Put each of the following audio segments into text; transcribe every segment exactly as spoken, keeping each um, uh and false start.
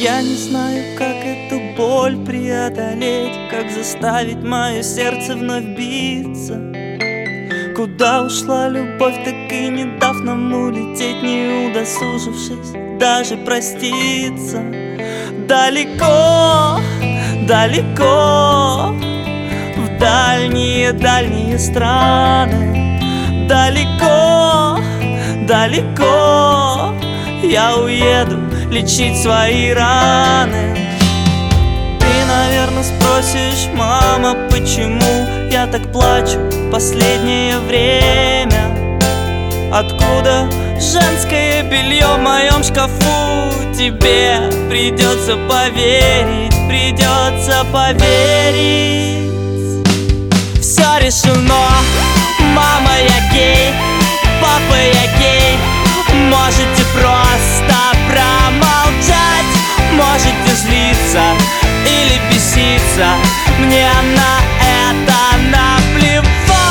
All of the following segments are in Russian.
Я не знаю, как эту боль преодолеть, как заставить мое сердце вновь биться. Куда ушла любовь, так и не дав нам улететь, не удосужившись даже проститься. Далеко, далеко, в дальние-дальние страны. Далеко, далеко я уеду лечить свои раны. Ты, наверное, спросишь: мама, почему я так плачу в последнее время? Откуда женское белье в моем шкафу? Тебе придется поверить, придется поверить. Все решено, мама, я гей, папа, я гей. Можете просто промолчать, можете злиться или беситься, мне на это наплевать.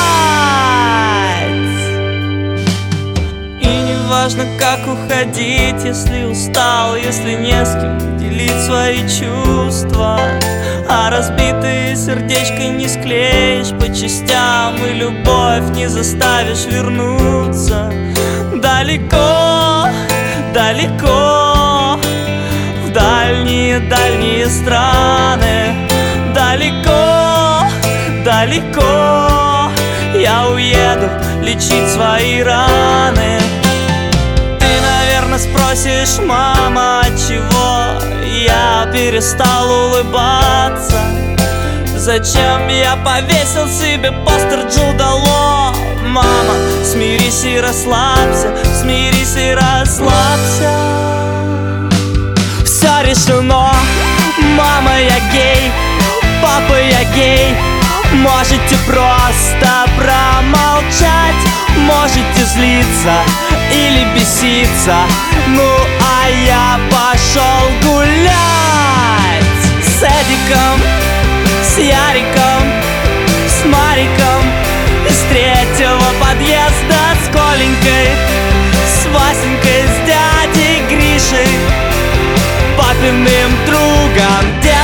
И не важно, как уходить, если устал, если не с кем делить свои чувства. А разбитое сердечко не склеишь по частям, и любовь не заставишь вернуться. Далеко, далеко, в дальние-дальние страны. Далеко, далеко я уеду лечить свои раны. Ты, наверное, спросишь: мама, отчего я перестал улыбаться? Зачем я повесил себе постер Джуда Лоу? Мама, смирись и расслабься, смирись и расслабься. Все решено, мама, я гей, папа, я гей. Можете просто промолчать, можете злиться или беситься. Ну а я пошел гулять с Эдиком, с Яриком, с Мариком, из третьего подъезда с Коленькой, с Васенькой, с дядей Гришей, папиным другом.